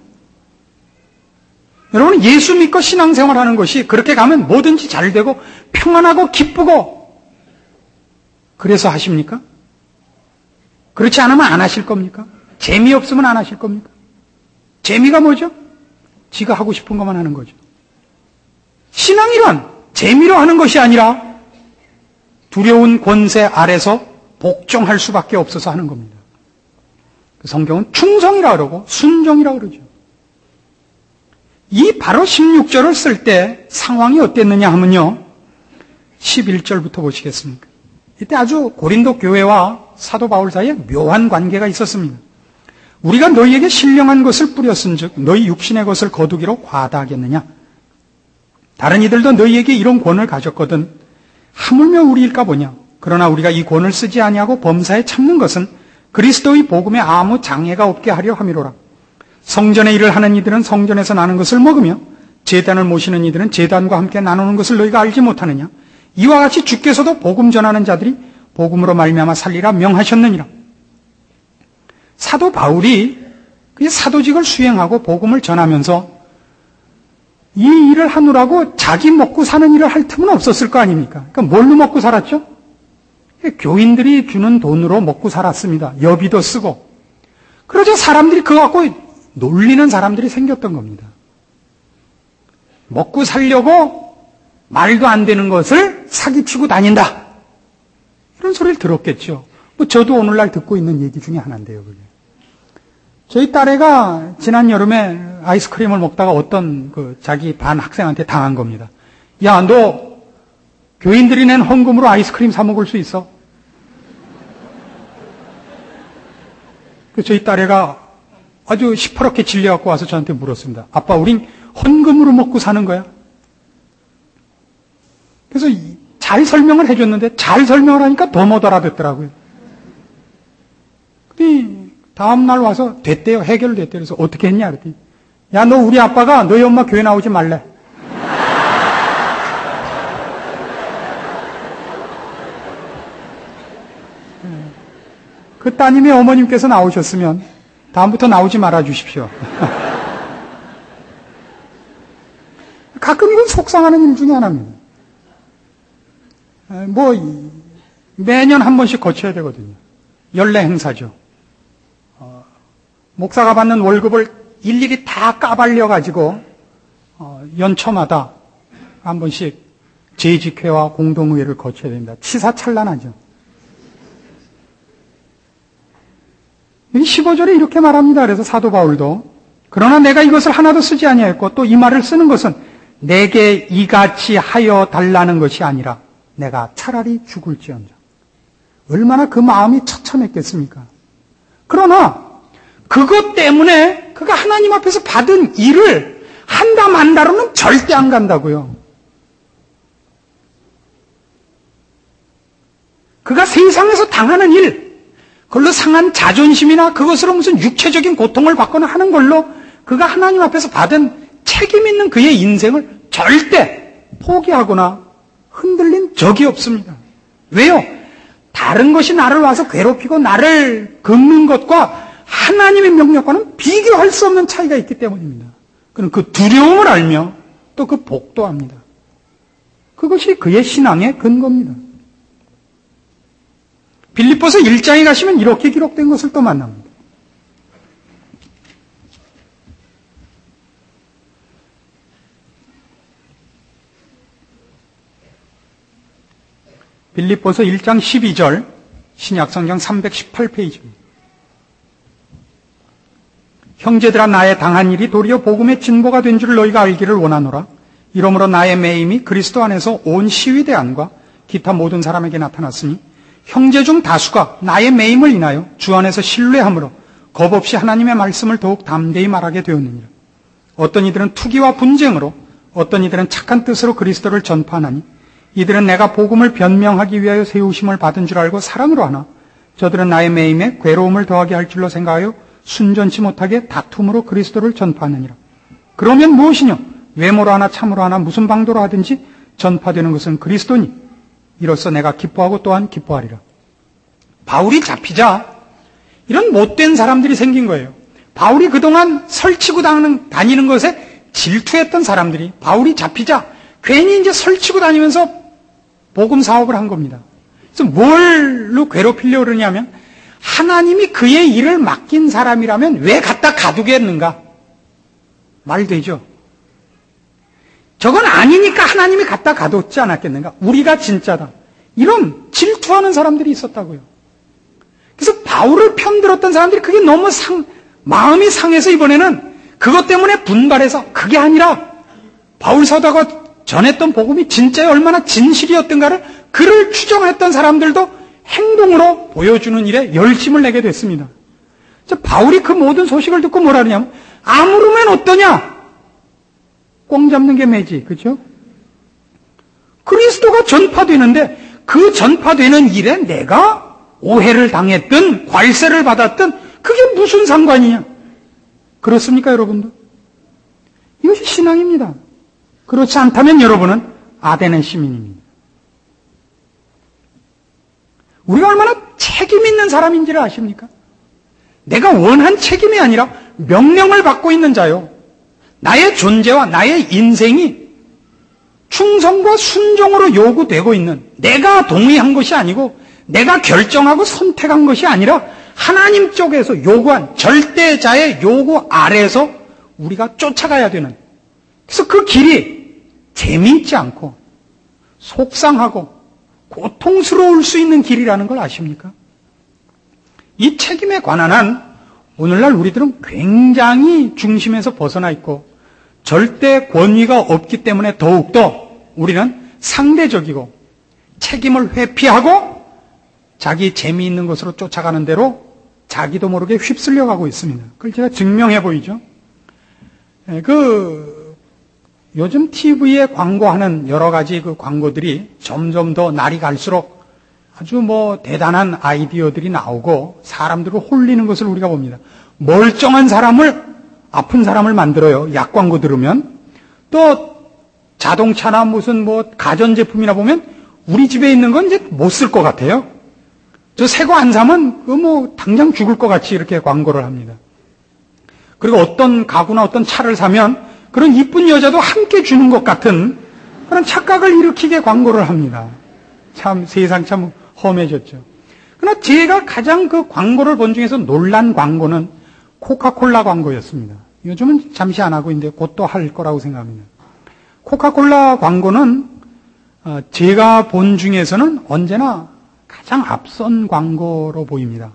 여러분, 예수 믿고 신앙생활하는 것이 그렇게 가면 뭐든지 잘 되고 평안하고 기쁘고 그래서 하십니까? 그렇지 않으면 안 하실 겁니까? 재미없으면 안 하실 겁니까? 재미가 뭐죠? 지가 하고 싶은 것만 하는 거죠. 신앙이란 재미로 하는 것이 아니라 두려운 권세 아래서 복종할 수밖에 없어서 하는 겁니다. 성경은 충성이라 그러고 순종이라 그러죠. 이 바로 16절을 쓸 때 상황이 어땠느냐 하면요. 11절부터 보시겠습니까? 이때 아주 고린도 교회와 사도 바울 사이에 묘한 관계가 있었습니다. 우리가 너희에게 신령한 것을 뿌렸은즉 너희 육신의 것을 거두기로 과다하겠느냐? 다른 이들도 너희에게 이런 권을 가졌거든 하물며 우리일까 보냐? 그러나 우리가 이 권을 쓰지 아니하고 범사에 참는 것은 그리스도의 복음에 아무 장애가 없게 하려 함이로라. 성전의 일을 하는 이들은 성전에서 나는 것을 먹으며 제단을 모시는 이들은 제단과 함께 나누는 것을 너희가 알지 못하느냐? 이와 같이 주께서도 복음 전하는 자들이 복음으로 말미암아 살리라 명하셨느니라. 사도 바울이 그 사도직을 수행하고 복음을 전하면서 이 일을 하느라고 자기 먹고 사는 일을 할 틈은 없었을 거 아닙니까? 그러니까 뭘로 먹고 살았죠? 교인들이 주는 돈으로 먹고 살았습니다. 여비도 쓰고. 그러자 사람들이 그거 갖고 놀리는 사람들이 생겼던 겁니다. 먹고 살려고 말도 안 되는 것을 사기치고 다닌다. 이런 소리를 들었겠죠. 뭐 저도 오늘날 듣고 있는 얘기 중에 하나인데요. 그게. 저희 딸애가 지난 여름에 아이스크림을 먹다가 어떤 자기 반 학생한테 당한 겁니다. 야, 너 교인들이 낸 헌금으로 아이스크림 사 먹을 수 있어? 저희 딸애가 아주 시퍼렇게 질려갖고 와서 저한테 물었습니다. 아빠, 우린 헌금으로 먹고 사는 거야? 그래서 잘 설명을 해줬는데 잘 설명을 하니까 더 못 알아듣더라고요. 근데 다음날 와서 됐대요. 해결됐대요. 그래서 어떻게 했냐 그랬더니 야, 너 우리 아빠가 너희 엄마 교회 나오지 말래. 그 따님의 어머님께서 나오셨으면 다음부터 나오지 말아 주십시오. 가끔 이건 속상하는 일 중에 하나입니다. 매년 한 번씩 거쳐야 되거든요. 연례 행사죠. 목사가 받는 월급을 일일이 다 까발려가지고 연초마다 한 번씩 재직회와 공동의회를 거쳐야 됩니다. 치사찬란하죠. 여기 15절에 이렇게 말합니다. 그래서 사도 바울도 그러나 내가 이것을 하나도 쓰지 아니하였고 또 이 말을 쓰는 것은 내게 이같이 하여 달라는 것이 아니라 내가 차라리 죽을지언정. 얼마나 그 마음이 처참했겠습니까? 그러나 그것 때문에 그가 하나님 앞에서 받은 일을 한다 만다로는 절대 안 간다고요. 그가 세상에서 당하는 일, 그걸로 상한 자존심이나 그것으로 무슨 육체적인 고통을 받거나 하는 걸로 그가 하나님 앞에서 받은 책임 있는 그의 인생을 절대 포기하거나 흔들린 적이 없습니다. 왜요? 다른 것이 나를 와서 괴롭히고 나를 긁는 것과 하나님의 명령과는 비교할 수 없는 차이가 있기 때문입니다. 그는 그 두려움을 알며 또 그 복도 합니다. 그것이 그의 신앙의 근거입니다. 빌립보서 1장에 가시면 이렇게 기록된 것을 또 만납니다. 빌립보서 1장 12절 신약성경 318페이지입니다. 형제들아 나의 당한 일이 도리어 복음의 진보가 된 줄 너희가 알기를 원하노라. 이러므로 나의 매임이 그리스도 안에서 온 시위대안과 기타 모든 사람에게 나타났으니 형제 중 다수가 나의 매임을 인하여 주 안에서 신뢰함으로 겁없이 하나님의 말씀을 더욱 담대히 말하게 되었느니라. 어떤 이들은 투기와 분쟁으로 어떤 이들은 착한 뜻으로 그리스도를 전파하나니 이들은 내가 복음을 변명하기 위하여 세우심을 받은 줄 알고 사랑으로 하나 저들은 나의 매임에 괴로움을 더하게 할 줄로 생각하여 순전치 못하게 다툼으로 그리스도를 전파하느니라. 그러면 무엇이뇨? 외모로 하나 참으로 하나 무슨 방도로 하든지 전파되는 것은 그리스도니 이로써 내가 기뻐하고 또한 기뻐하리라. 바울이 잡히자 이런 못된 사람들이 생긴 거예요. 바울이 그동안 설치고 다니는 것에 질투했던 사람들이 바울이 잡히자 괜히 이제 설치고 다니면서 복음 사업을 한 겁니다. 그래서 뭘로 괴롭히려고 그러냐면 하나님이 그의 일을 맡긴 사람이라면 왜 갖다 가두겠는가? 말 되죠? 저건 아니니까 하나님이 갖다 가뒀지 않았겠는가? 우리가 진짜다. 이런 질투하는 사람들이 있었다고요. 그래서 바울을 편들었던 사람들이 그게 너무 마음이 상해서 이번에는 그것 때문에 분발해서 그게 아니라 바울 사도가 전했던 복음이 진짜에 얼마나 진실이었던가를 그를 추정했던 사람들도 행동으로 보여주는 일에 열심을 내게 됐습니다. 바울이 그 모든 소식을 듣고 뭐라 그러냐면 아무르면 어떠냐? 꽁 잡는 게 매지, 그렇죠? 그리스도가 전파되는데 그 전파되는 일에 내가 오해를 당했든 괄세를 받았든 그게 무슨 상관이냐? 그렇습니까, 여러분들? 이것이 신앙입니다. 그렇지 않다면 여러분은 아데네 시민입니다. 우리가 얼마나 책임 있는 사람인지를 아십니까? 내가 원한 책임이 아니라 명령을 받고 있는 자요. 나의 존재와 나의 인생이 충성과 순종으로 요구되고 있는, 내가 동의한 것이 아니고 내가 결정하고 선택한 것이 아니라 하나님 쪽에서 요구한 절대자의 요구 아래에서 우리가 쫓아가야 되는, 그래서 그 길이 재미있지 않고 속상하고 고통스러울 수 있는 길이라는 걸 아십니까? 이 책임에 관한 한 오늘날 우리들은 굉장히 중심에서 벗어나 있고 절대 권위가 없기 때문에 더욱더 우리는 상대적이고 책임을 회피하고 자기 재미있는 것으로 쫓아가는 대로 자기도 모르게 휩쓸려 가고 있습니다. 그걸 제가 증명해 보이죠. 요즘 TV에 광고하는 여러 가지 그 광고들이 점점 더 날이 갈수록 아주 대단한 아이디어들이 나오고 사람들을 홀리는 것을 우리가 봅니다. 멀쩡한 사람을, 아픈 사람을 만들어요. 약 광고 들으면. 또 자동차나 무슨 가전제품이나 보면 우리 집에 있는 건 이제 못 쓸 것 같아요. 저 새 거 안 사면 당장 죽을 것 같이 이렇게 광고를 합니다. 그리고 어떤 가구나 어떤 차를 사면 그런 이쁜 여자도 함께 주는 것 같은 그런 착각을 일으키게 광고를 합니다. 참 세상 참 험해졌죠. 그러나 제가 가장 그 광고를 본 중에서 놀란 광고는 코카콜라 광고였습니다. 요즘은 잠시 안 하고 있는데 곧 또 할 거라고 생각합니다. 코카콜라 광고는 제가 본 중에서는 언제나 가장 앞선 광고로 보입니다.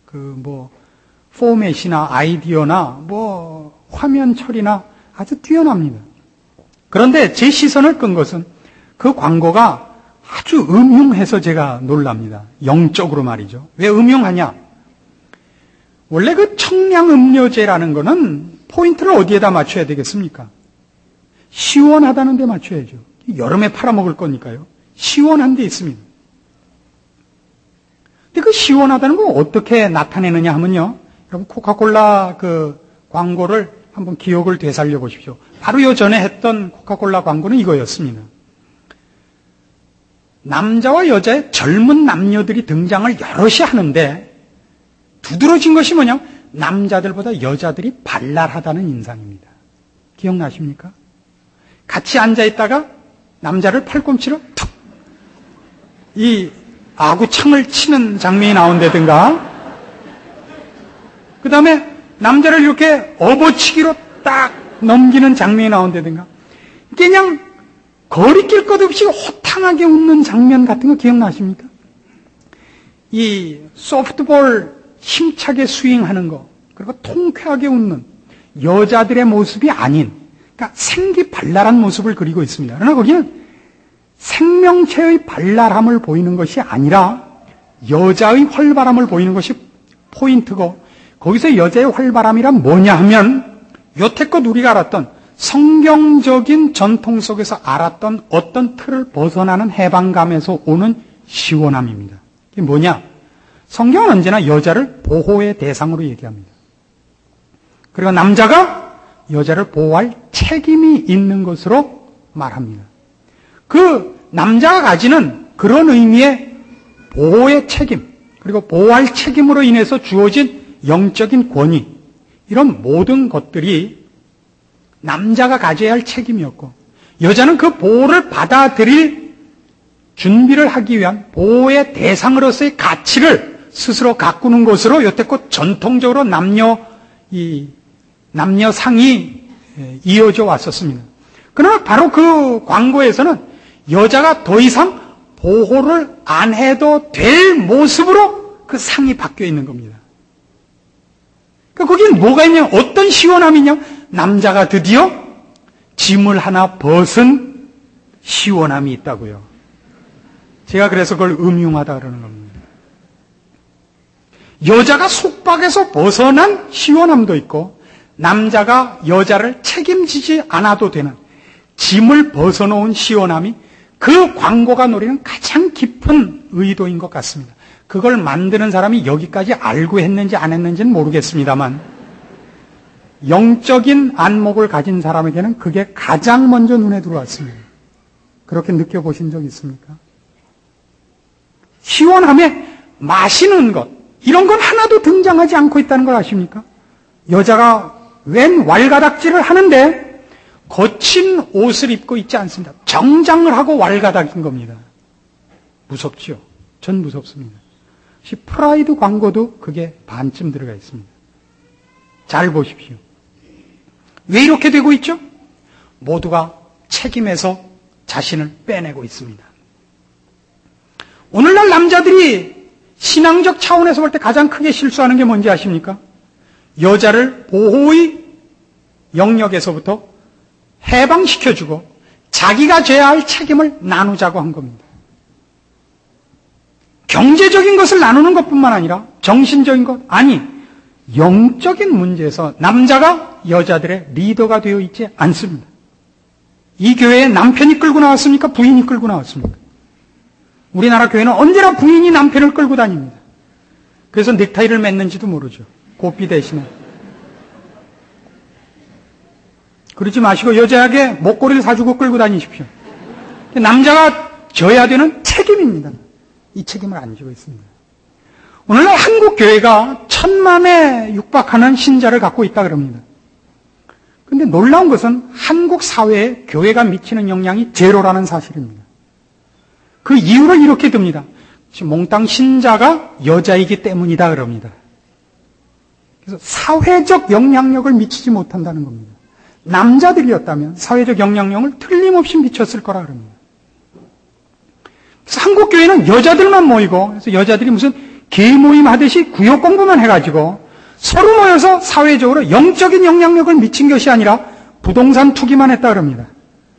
포맷이나 아이디어나 화면 처리나 아주 뛰어납니다. 그런데 제 시선을 끈 것은 그 광고가 아주 음흉해서 제가 놀랍니다. 영적으로 말이죠. 왜 음흉하냐? 원래 그 청량음료제라는 거는 포인트를 어디에다 맞춰야 되겠습니까? 시원하다는 데 맞춰야죠. 여름에 팔아먹을 거니까요. 시원한 데 있습니다. 근데 그 시원하다는 걸 어떻게 나타내느냐 하면요. 여러분 코카콜라 그 광고를 한번 기억을 되살려 보십시오. 바로 요 전에 했던 코카콜라 광고는 이거였습니다. 남자와 여자의 젊은 남녀들이 등장을 여럿이 하는데 두드러진 것이 뭐냐? 남자들보다 여자들이 발랄하다는 인상입니다. 기억나십니까? 같이 앉아있다가 남자를 팔꿈치로 툭! 이 아구창을 치는 장면이 나온다든가, 그 다음에 남자를 이렇게 업어치기로 딱 넘기는 장면이 나온다든가, 그냥 거리낄 것 없이 호탕하게 웃는 장면 같은 거 기억나십니까? 이 소프트볼 힘차게 스윙하는 거, 그리고 통쾌하게 웃는 여자들의 모습이 아닌, 그러니까 생기발랄한 모습을 그리고 있습니다. 그러나 거기는 생명체의 발랄함을 보이는 것이 아니라 여자의 활발함을 보이는 것이 포인트고, 거기서 여자의 활발함이란 뭐냐 하면 여태껏 우리가 알았던 성경적인 전통 속에서 알았던 어떤 틀을 벗어나는 해방감에서 오는 시원함입니다. 이게 뭐냐? 성경은 언제나 여자를 보호의 대상으로 얘기합니다. 그리고 남자가 여자를 보호할 책임이 있는 것으로 말합니다. 그 남자가 가지는 그런 의미의 보호의 책임, 그리고 보호할 책임으로 인해서 주어진 영적인 권위, 이런 모든 것들이 남자가 가져야 할 책임이었고, 여자는 그 보호를 받아들일 준비를 하기 위한 보호의 대상으로서의 가치를 스스로 가꾸는 것으로 여태껏 전통적으로 남녀상이 이어져 왔었습니다. 그러나 바로 그 광고에서는 여자가 더 이상 보호를 안 해도 될 모습으로 그 상이 바뀌어 있는 겁니다. 그러니까 거기에 뭐가 있냐, 어떤 시원함이냐, 남자가 드디어 짐을 하나 벗은 시원함이 있다고요. 제가 그래서 그걸 음흉하다 그러는 겁니다. 여자가 속박에서 벗어난 시원함도 있고, 남자가 여자를 책임지지 않아도 되는 짐을 벗어놓은 시원함이 그 광고가 노리는 가장 깊은 의도인 것 같습니다. 그걸 만드는 사람이 여기까지 알고 했는지 안 했는지는 모르겠습니다만, 영적인 안목을 가진 사람에게는 그게 가장 먼저 눈에 들어왔습니다. 그렇게 느껴보신 적 있습니까? 시원함에 마시는 것, 이런 건 하나도 등장하지 않고 있다는 걸 아십니까? 여자가 웬 왈가닥질을 하는데 거친 옷을 입고 있지 않습니다. 정장을 하고 왈가닥인 겁니다. 무섭지요? 전 무섭습니다. 프라이드 광고도 그게 반쯤 들어가 있습니다. 잘 보십시오. 왜 이렇게 되고 있죠? 모두가 책임에서 자신을 빼내고 있습니다. 오늘날 남자들이 신앙적 차원에서 볼 때 가장 크게 실수하는 게 뭔지 아십니까? 여자를 보호의 영역에서부터 해방시켜주고 자기가 져야 할 책임을 나누자고 한 겁니다. 경제적인 것을 나누는 것뿐만 아니라 정신적인 것, 아니 영적인 문제에서 남자가 여자들의 리더가 되어 있지 않습니다. 이 교회에 남편이 끌고 나왔습니까? 부인이 끌고 나왔습니까? 우리나라 교회는 언제나 부인이 남편을 끌고 다닙니다. 그래서 넥타이를 맺는지도 모르죠. 고삐 대신에. 그러지 마시고 여자에게 목걸이를 사주고 끌고 다니십시오. 남자가 져야 되는 책임입니다. 이 책임을 안 지고 있습니다. 오늘날 한국 교회가 1000만에 육박하는 신자를 갖고 있다 그럽니다. 그런데 놀라운 것은 한국 사회에 교회가 미치는 영향이 제로라는 사실입니다. 그 이유를 이렇게 듭니다. 몽땅 신자가 여자이기 때문이다 그럽니다. 그래서 사회적 영향력을 미치지 못한다는 겁니다. 남자들이었다면 사회적 영향력을 틀림없이 미쳤을 거라 그럽니다. 그래서 한국 교회는 여자들만 모이고, 그래서 여자들이 무슨 계모임 하듯이 구역 공부만 해가지고 서로 모여서 사회적으로 영적인 영향력을 미친 것이 아니라 부동산 투기만 했다 그럽니다.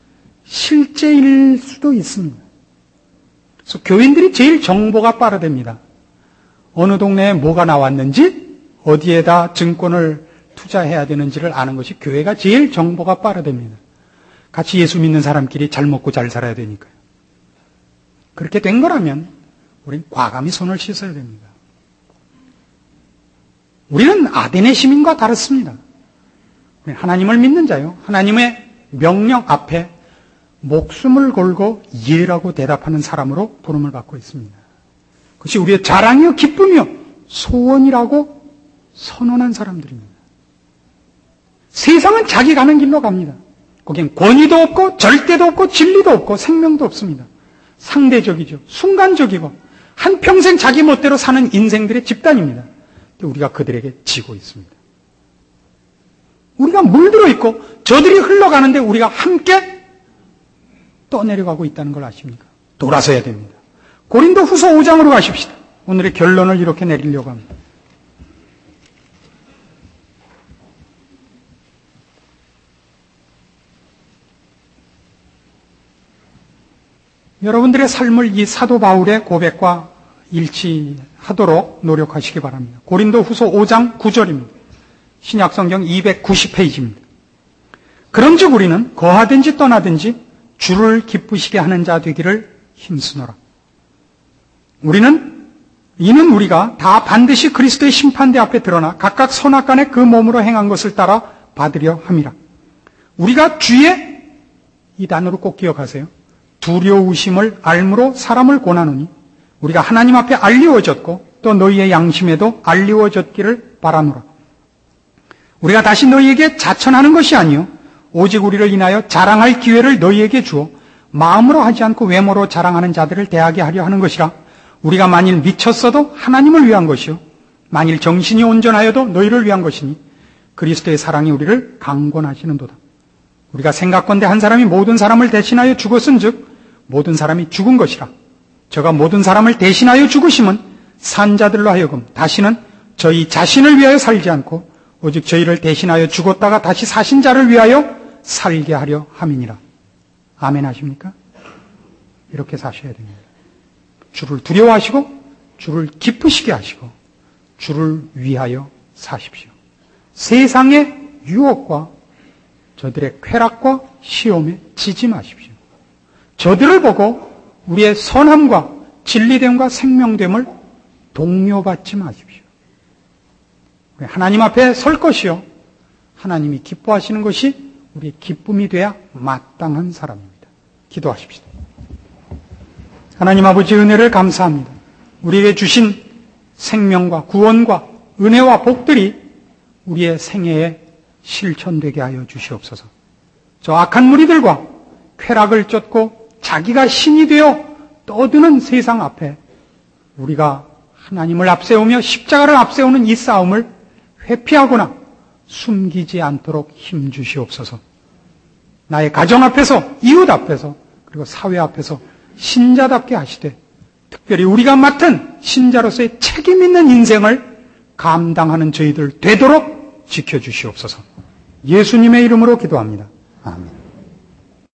실제일 수도 있습니다. 그래서 교인들이 제일 정보가 빠르답니다. 어느 동네에 뭐가 나왔는지, 어디에다 증권을 투자해야 되는지를 아는 것이 교회가 제일 정보가 빠르답니다. 같이 예수 믿는 사람끼리 잘 먹고 잘 살아야 되니까요. 그렇게 된 거라면 우리는 과감히 손을 씻어야 됩니다. 우리는 아덴의 시민과 다릅니다. 우리는 하나님을 믿는 자요, 하나님의 명령 앞에 목숨을 걸고 예라고 대답하는 사람으로 부름을 받고 있습니다. 그것이 우리의 자랑이요 기쁨이요 소원이라고 선언한 사람들입니다. 세상은 자기 가는 길로 갑니다. 거기엔 권위도 없고 절대도 없고 진리도 없고 생명도 없습니다. 상대적이죠. 순간적이고 한평생 자기 멋대로 사는 인생들의 집단입니다. 우리가 그들에게 지고 있습니다. 우리가 물들어 있고 저들이 흘러가는데 우리가 함께 떠내려가고 있다는 걸 아십니까? 돌아서야 됩니다. 고린도 후서 5장으로 가십시다. 오늘의 결론을 이렇게 내리려고 합니다. 여러분들의 삶을 이 사도 바울의 고백과 일치하도록 노력하시기 바랍니다. 고린도 후서 5장 9절입니다. 신약성경 290페이지입니다. 그런즉 우리는 거하든지 떠나든지 주를 기쁘시게 하는 자 되기를 힘쓰노라. 우리는 이는 우리가 다 반드시 그리스도의 심판대 앞에 드러나 각각 선악간에 그 몸으로 행한 것을 따라 받으려 함이라. 우리가 주의, 이 단어를 꼭 기억하세요. 두려우심을 알므로 사람을 권하노니 우리가 하나님 앞에 알리워졌고 또 너희의 양심에도 알리워졌기를 바라노라. 우리가 다시 너희에게 자천하는 것이 아니요 오직 우리를 인하여 자랑할 기회를 너희에게 주어 마음으로 하지 않고 외모로 자랑하는 자들을 대하게 하려 하는 것이라. 우리가 만일 미쳤어도 하나님을 위한 것이요 만일 정신이 온전하여도 너희를 위한 것이니 그리스도의 사랑이 우리를 강권하시는도다. 우리가 생각건대 한 사람이 모든 사람을 대신하여 죽었은즉 모든 사람이 죽은 것이라. 저가 모든 사람을 대신하여 죽으심은 산 자들로 하여금 다시는 저희 자신을 위하여 살지 않고 오직 저희를 대신하여 죽었다가 다시 사신 자를 위하여 살게 하려 함이니라. 아멘 하십니까? 이렇게 사셔야 됩니다. 주를 두려워하시고 주를 기쁘시게 하시고 주를 위하여 사십시오. 세상의 유혹과 저들의 쾌락과 시험에 지지 마십시오. 저들을 보고 우리의 선함과 진리됨과 생명됨을 동요받지 마십시오. 하나님 앞에 설 것이요 하나님이 기뻐하시는 것이 우리의 기쁨이 돼야 마땅한 사람입니다. 기도하십시다. 하나님 아버지 은혜를 감사합니다. 우리에게 주신 생명과 구원과 은혜와 복들이 우리의 생애에 실천되게 하여 주시옵소서. 저 악한 무리들과 쾌락을 쫓고 자기가 신이 되어 떠드는 세상 앞에 우리가 하나님을 앞세우며 십자가를 앞세우는 이 싸움을 회피하거나 숨기지 않도록 힘주시옵소서. 나의 가정 앞에서, 이웃 앞에서, 그리고 사회 앞에서 신자답게 하시되 특별히 우리가 맡은 신자로서의 책임 있는 인생을 감당하는 저희들 되도록 지켜주시옵소서. 예수님의 이름으로 기도합니다. 아멘.